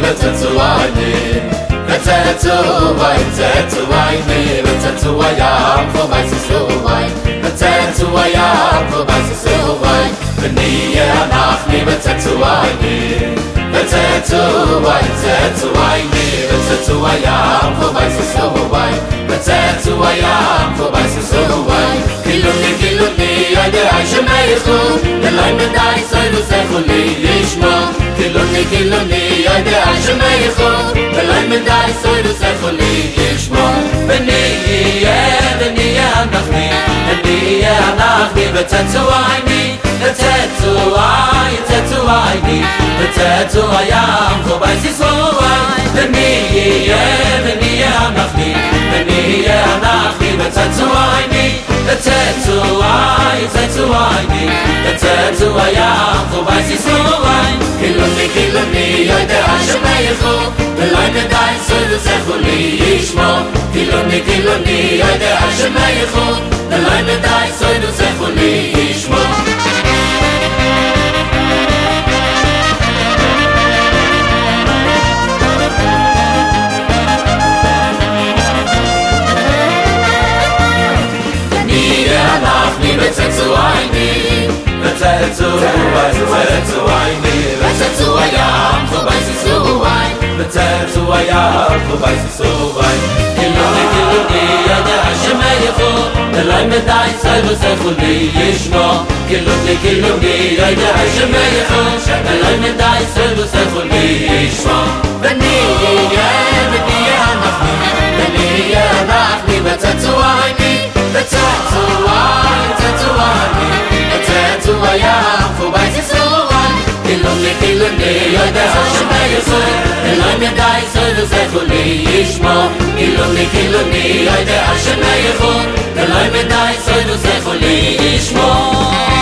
וצצועני וצצועי צצועני וצצועי חובייססועי וצצועי חובייססועי ונהיה אנחנו וצצועני וצצועי צצועני וצצועי חובייססועי וצצועי חובייססועי קילוני יודע שמייחו אלוהי מדי סוירו סכו לי ישמו קילוני יודע שמייחו אלוהי מדי סוירו סכו לי ישמו ונהיה אנחנו וצצועני וצצועי וצצועי חובייססועי ונהיה אנחנו וצצועני וצצועי חובייססועי קילוני יודע שמייחו אלוהי מדי סוירו סכו לי ישמו קילוני יודע שמייחו אלוהי מדי סוירו סכו לי ישמו וצצועני וצצועי חובייססועי וצצועי חובייססועי קילוני יודע שמייחו אלוהי מדי סוירו סכו לי ישמו קילוני יודע שמייחו אלוהי מדי סוירו סכו לי ישמו ונהיה אנחנו וצצועני וצצועי חובייססועי קילוני יודע שמייחו אלוהי מדי סוירו סכו לי ישמו קילוני יודע שמייחו אלוהי מדי סוירו סכו לי ישמו